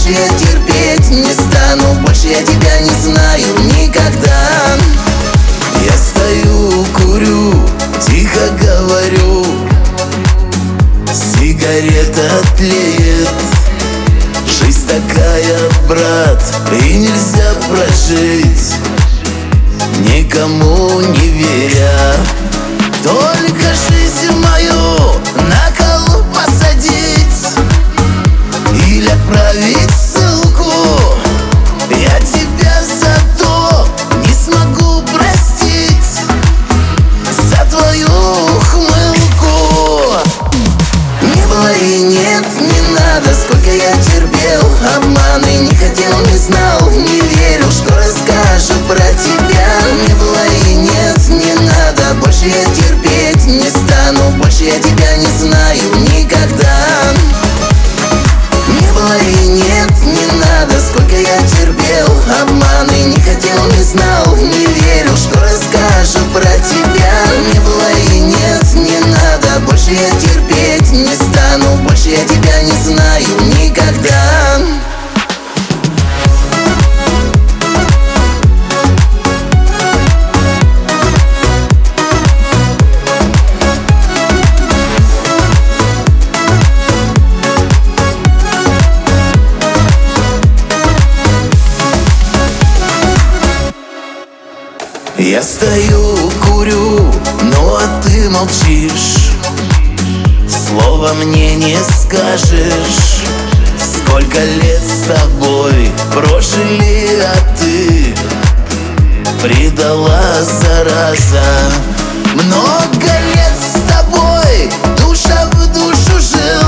больше я терпеть не стану. Больше я тебя не знаю никогда. Я стою, курю, тихо говорю, сигарета тлеет. Жизнь такая, брат, и нельзя прожить, никому не веря. Только жизнь мою на кол посадить или отправить ссылку. Я тебя за то не смогу простить, за твою ухмылку. Не было и нет, не надо, сколько я терпел обманы, не хотел, не знал, не верил, что расскажу про тебя. Не было и нет, не надо, больше я терпеть не стану. Больше я тебя не знаю никогда. Не было и нет, не надо, сколько я терпел обманы, не хотел, не знал, не верил, что расскажу про тебя. Не было и нет, не надо, больше я терпеть не стану. Больше я тебя не знаю никогда. Я стою, курю, ну а ты молчишь, слова мне не скажешь. Сколько лет с тобой прожили, а ты предала, зараза. Много лет с тобой, душа в душу жил,